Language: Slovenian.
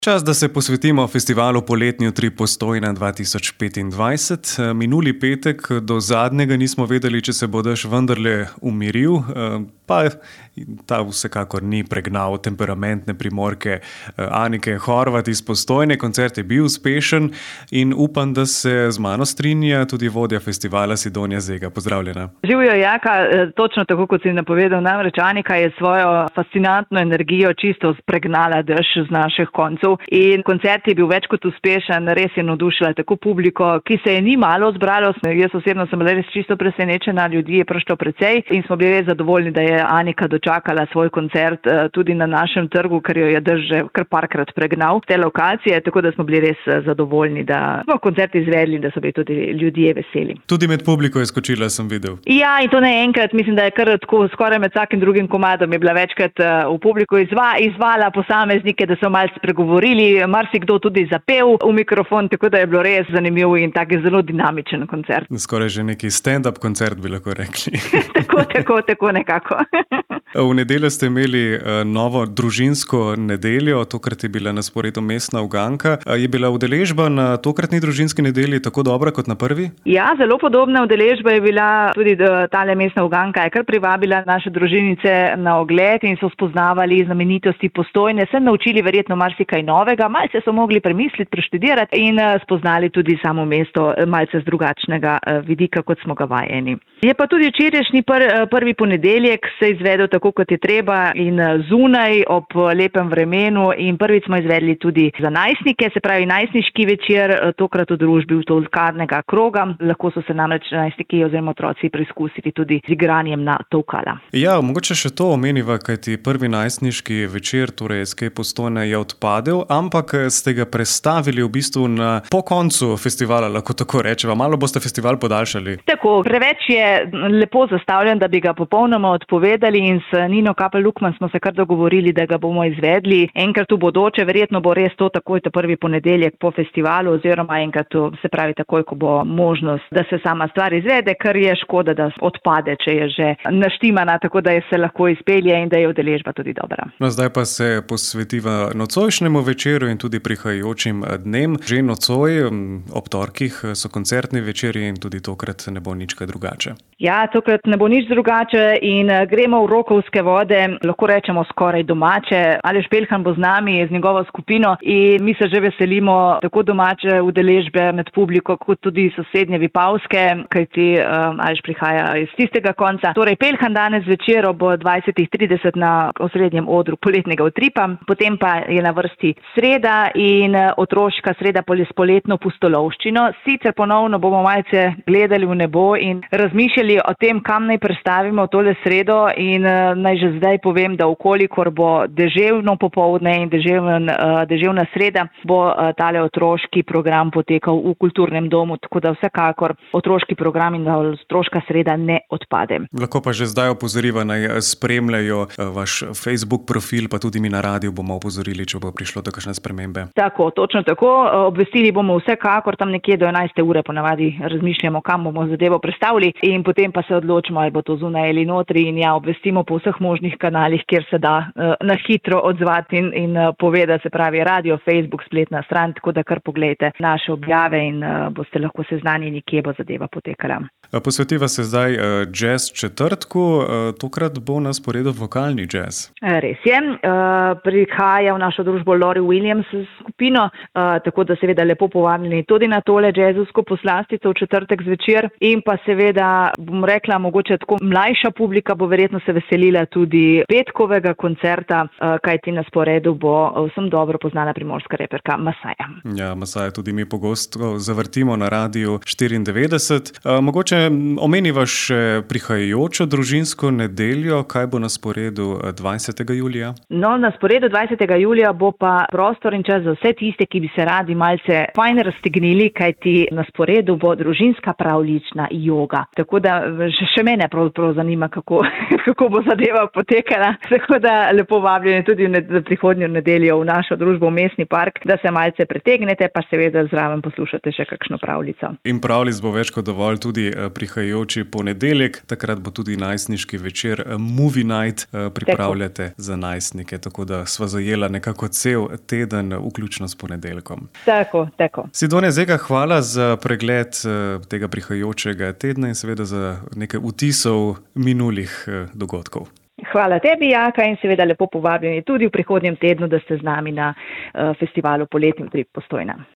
Čas, da se posvetimo festivalu Poletni utri Postojna 2025. Minuli petek do zadnjega nismo vedeli, če se bo dež vendarle umiril, pa ta vsekakor ni pregnal temperamentne Primorke Anike Horvat iz Postojne. Koncert je bil uspešen in upam, da se z mano strinja tudi vodja festivala Sidonija Zega. Pozdravljena. Živijo, Jaka, točno tako, kot si napovedal, namreč Anika je svojo fascinantno energijo čisto spregnala dež z naših koncev. In koncert je bil več kot uspešen, res je navdušila tako publiko, ki se je ni malo zbralo. Jaz osebno sem bila res čisto presenečena, ljudi je prišlo precej in smo bili res zadovoljni, da je Anika dočakala svoj koncert tudi na našem trgu, ker jo je dež že kar parkrat pregnal te lokacije, tako da smo bili res zadovoljni, da smo koncert izvedli in da so bili tudi ljudje veseli. Tudi med publiko je skočila, sem videl. Ja, in to ne enkrat, mislim, da je kar tako skoraj med vsakim drugim komadom je bila večkrat v publiku izvala posameznike, da so malce spregovorili, marsikdo tudi zapel v mikrofon, tako da je bilo res zanimiv in tak zelo dinamičen koncert. Skoraj že neki stand-up koncert, bi lahko rekli. tako nekako. V nedeljo ste imeli novo družinsko nedeljo, tokrat je bila na sporedu mestna uganka. Je bila udeležba na tokratni družinski nedelji tako dobra kot na prvi? Ja, zelo podobna udeležba je bila, tudi tale mestna uganka je kar privabila naše družinice na ogled in so spoznavali znamenitosti Postojne, se naučili verjetno marsikaj novega, malce so mogli premisliti, preštudirati in spoznali tudi samo mesto malce z drugačnega vidika, kot smo ga vajeni. Je pa tudi včerajšnji prvi ponedeljek se izvedel tako, kot je treba in zunaj ob lepem vremenu in prvič smo izvedli tudi za najstnike, se pravi najstniški večer, tokrat v družbi tolkarnega kroga. Lahko so se namreč najstniki oziroma otroci preizkusili tudi z igranjem na tolkala. Ja, mogoče še to omeniva, kajti prvi najstniški večer, torej Escape Postojna, je odpadel, ampak ste ga prestavili v bistvu na po koncu festivala, lahko tako rečeva. Malo boste festival podaljšali. Tako, preveč je lepo zastavljen, da bi ga popolnoma odpovedali in s Nino Kapel-Lukman smo se kar dogovorili, da ga bomo izvedli enkrat v bodoče. Verjetno bo res to takoj prvi ponedeljek po festivalu oziroma enkrat, se pravi takoj, ko bo možnost, da se sama stvar izvede, ker je škoda, da odpade, če je že naštimana, tako da se lahko izpelje in da je udeležba tudi dobra. No, zdaj pa se posvetiva nocojšnjemu večeru in tudi prihajajočim dnem. Že nocoj, ob torkih so koncertni večeri in tudi tokrat ne bo nič kaj drugače. Ja, tokrat ne bo nič drugače in gremo v Rokovske vode, lahko rečemo skoraj domače. Aleš Peljhan bo z nami, z njegovo skupino in mi se že veselimo tako domače udeležbe med publiko, kot tudi sosednje Vipavske, kajti Aleš prihaja iz tistega konca. Torej Peljhan danes večer ob 20:30 na osrednjem odru Poletnega utripa, potem pa je na vrsti sreda in otroška sreda s poletno pustolovščino. Sicer ponovno bomo malce gledali v nebo in razmišljali o tem, kam naj prestavimo tole sredo in naj že zdaj povem, da ukolikor bo deževno popoldne in deževna sreda, bo tale otroški program potekal v kulturnem domu, tako da vsekakor otroški program in otroška sreda ne odpade. Lahko pa že zdaj opozoriva, naj spremljajo vaš Facebook profil, pa tudi mi na radiju bomo opozorili, če bo prišlo do kakšne spremembe. Tako, točno tako. Obvestili bomo vsekakor tam nekje do 11. ure ponavadi razmišljamo, kam bomo zadevo prestavili in potem pa se odločimo, ali bo to zunaj ali notri in ja, obvestimo po vseh možnih kanalih, kjer se da na hitro odzvati in povedati, se pravi radio, Facebook, spletna stran, tako da kar pogledajte naše objave in boste lahko seznanjeni, kje bo zadeva potekala. Posvetiva se zdaj jazz četrtku, tokrat bo na sporedu vokalni jazz. Res je, prihaja v našo družbo Lori Williams skupino, tako da seveda lepo povabljeni tudi na tole jazzovsko poslastico v četrtek zvečer in pa seveda, bom rekla, mogoče tako mlajša publika bo verjetno se veselila tudi petkovega koncerta, kajti na sporedu bo vsem dobro poznana primorska reperka Masaja. Ja, Masaja tudi mi pogosto zavrtimo na radiju 94. Mogoče omeniva še prihajajočo družinsko nedeljo, kaj bo na sporedu 20. julija? No, na sporedu 20. julija bo pa prostor in čas za vse vse tiste, ki bi se radi malce fajn raztegnili, kajti na sporedu bo družinska pravljična joga. Tako da še mene prav zanima, kako bo zadeva potekala. Tako da lepo vabljeni tudi v prihodnjo nedeljo v našo družbo v Mestni park, da se malce pretegnete, pa seveda zraven poslušate še kakšno pravljico. In pravljic bo več kot dovolj tudi prihajajoči ponedeljek, takrat bo tudi najstniški večer Movie Night pripravljate za najstnike, tako da sva zajela nekako cel teden, vključno s ponedeljkom. Tako. Sidonija Zeka, hvala za pregled tega prihajajočega tedna in seveda za nekaj vtisov minulih dogodkov. Hvala tebi, Jaka, in seveda lepo povabljeni tudi v prihodnjem tednu, da ste z nami na festivalu Poletni utrip Postojna.